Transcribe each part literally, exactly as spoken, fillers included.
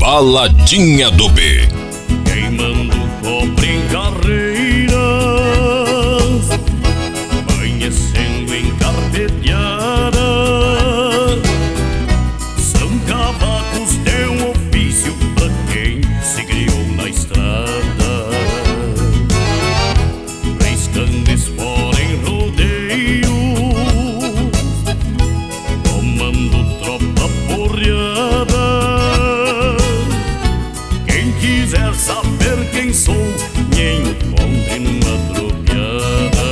Baladinha do B. Queimando cobre em carreiras, amanhecendo em carpeteada. São cavacos de um ofício pra quem se criou na estrada, riscando espora em rodeio, tomando tropa porreada. Quem quiser saber quem sou, me encontre numa tropiada.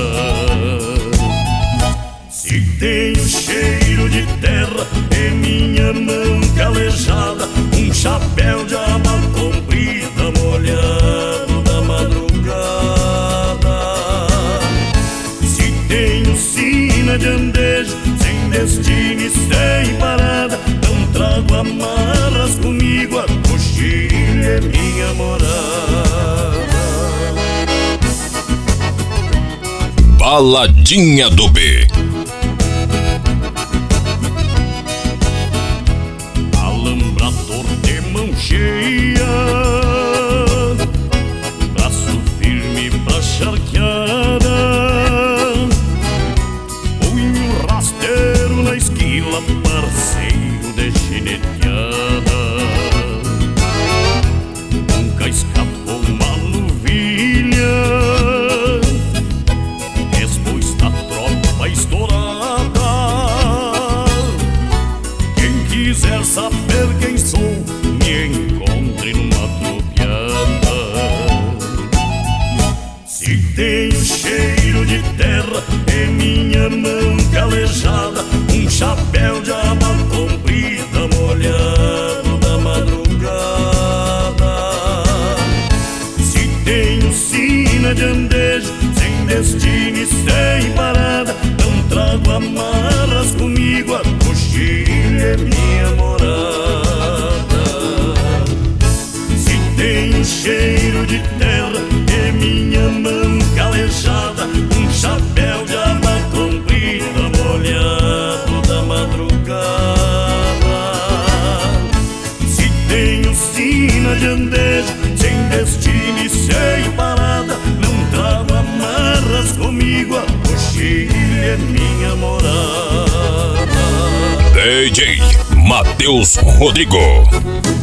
Se tenho cheiro de terra e minha mão calejada, um chapéu de aba comprida molhado da madrugada. Se tenho sina de andejo, sem destino e sem parada, não trago amarras comigo, a coxilha é minha morada. Baladinha do B. Alambrador de mão cheia, braço firme pra charqueada, punho rasteiro na esquila, parceiro de chineteada. Nunca escapou uma novilha, depois da tropa estourada. Quem quiser saber quem sou, me encontre numa tropiada. Se tenho cheiro de terra e minha mão calejada, um chapéu de aba comprida molhado da madrugada. Se tenho sina de andejo, sem destino e sem parada, não trago amarras comigo, a coxilha é minha morada. Se tenho cheiro de terra e minha mão calejada, um chapéu de aba comprida molhado da madrugada. Se tenho sina de andejo, sem destino e sem parada, não trago amarras comigo, a coxilha é minha morada. D J Matheus Rodrigo.